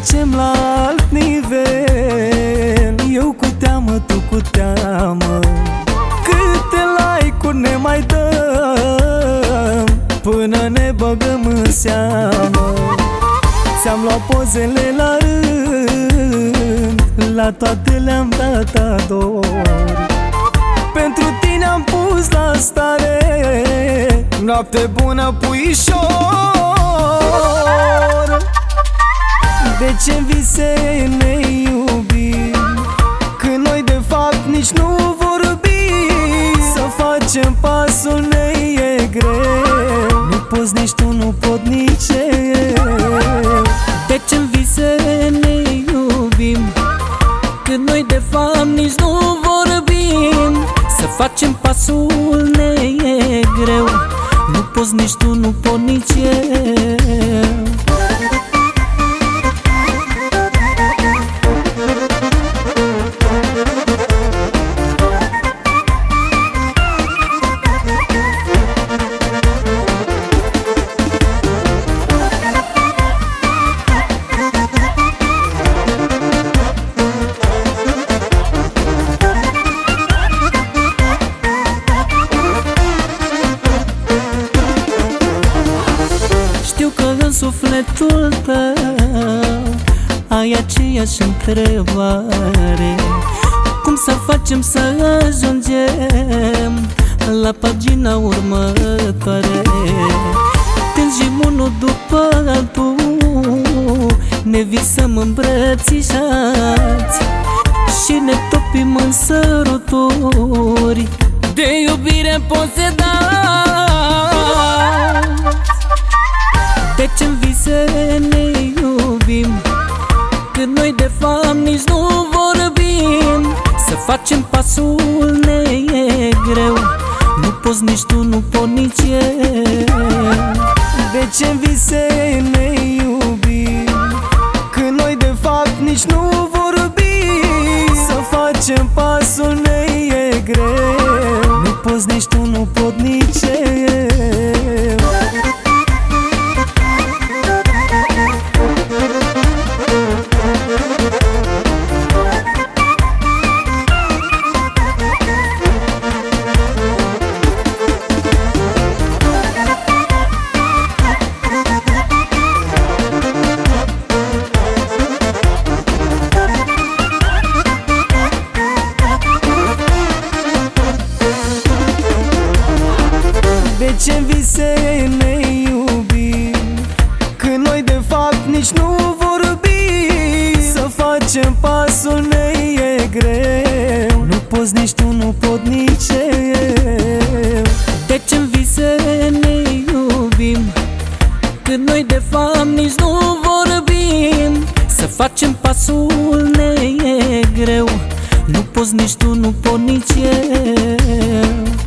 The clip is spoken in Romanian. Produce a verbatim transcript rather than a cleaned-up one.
trecem la alt nivel. Eu cu teamă, tu cu teamă, câte like-uri ne mai dăm până ne băgăm în seamă. Ți-am luat pozele la rând, la toate le-am dat ador. Pentru tine am pus la stare noapte bună, puișor. De ce vise ne iubim când noi de fapt nici nu vorbim? Să facem pasul ne e greu, nu poți nici tu, nu pot nici eu. De ce-n vise ne iubim când noi de fapt nici nu vorbim? Să facem pasul ne e greu, nu poți nici tu, nu pot nici eu. Sufletul tău ai aceeași întrebare: cum să facem să ajungem la pagina următoare? Tânjim unul după altul, ne visăm îmbrățișați și ne topim în săruturi de iubire posedați. De ce-n vise ne iubim când noi de fapt nici nu vorbim? Să facem pasul ne e greu, nu poți nici tu, nu pot nici eu. De ce-n vise ne iubim când noi de fapt nici nu vorbim? Să facem pasul ne e greu, nu poți nici tu, nu pot nici eu. De ce vise ne iubim când noi de fapt nici nu vorbim? Să facem pasul ne e greu, nu poți nici tu, nu pot nici eu. De ce-n vise ne iubim când noi de fapt nici nu vorbim? Să facem pasul ne e greu, nu poți nici tu, nu pot nici eu.